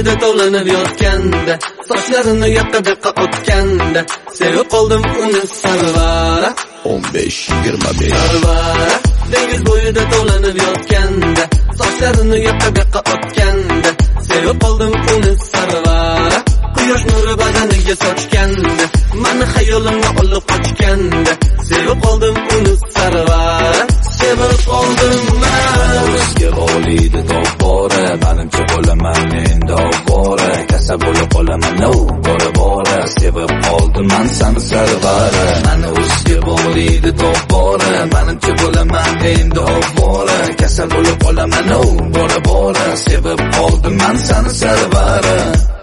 bo'yida tovlanib yotganda, sochlarini yoqqa-buyoqqa otganda, sevib qoldim uni Sarvara. 15-25 Sarvara dengiz bo'yida tovlanib yotganda, sochlarini yoqqa-buyoqqa otganda, sevib qoldim uni Sarvara. Quyosh nuri badaniga sochganda, meni xayolimga olib qochganda, sevib qoldim uni Sarvara. Sevib qoldim men. O'zga bo'liydi to'g'ri, menimcha bo'laman endi ovora, kasal bo'lib qolaman bora, sevib qoldim men seni Sarvara. Meni o'zga bo'liydi to'g'ri, menimcha bo'laman endi ovora, kasal bo'lib qolaman bora, sevib qoldim men seni Sarvara.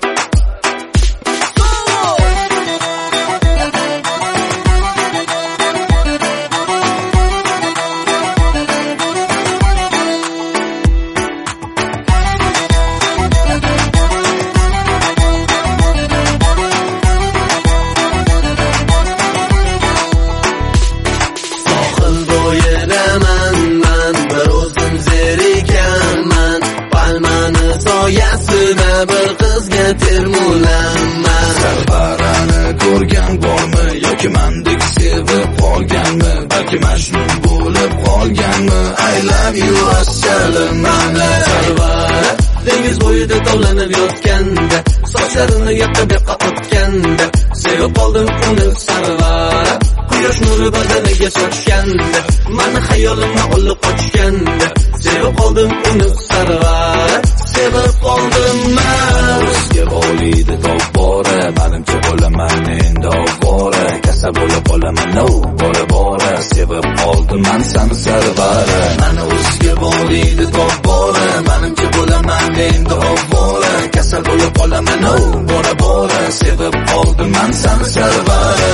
Soyasida bir qizga termulaman. Sarvarani ko'rgan bormi yoki mendek sevib qolganmi, balki majnun bo'lib qolganmi? I love you assalam mana. Sarvara dengiz bo'yida tovlanib yotganda, sochlarini yoqqa-buyoqqa otganda, sevib qoldim uni Sarvara. Quyosh nuri badaniga sochganda, meni xayolimga olib qochganda, sevib qoldim uni Sarvara. Sevib qoldim men. O'zga bo'liydi to'g'ri, menimcha bo'laman endi ovora, kasal bo'lib qolaman bora, sevib qoldim men seni Sarvara. Meni o'zga bo'liydi to'g'ri, menimcha bo'laman endi ovora, kasal bo'lib qolaman bora, sevib qoldim men seni Sarvara.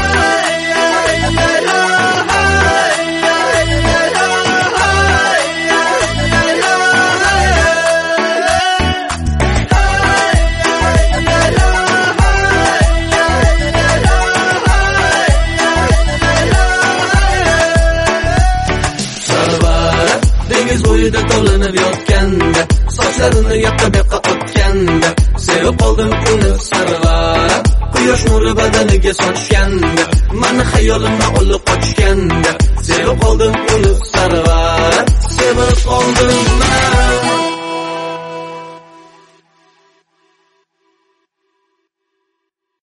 Dengiz bo'yida tovlanib yotganda, sochlarini yoqqa-buyoqqa otganda, sevib qoldim uni Sarvara. Quyosh nuri badaniga sochganda, meni xayolimga olib qochganda.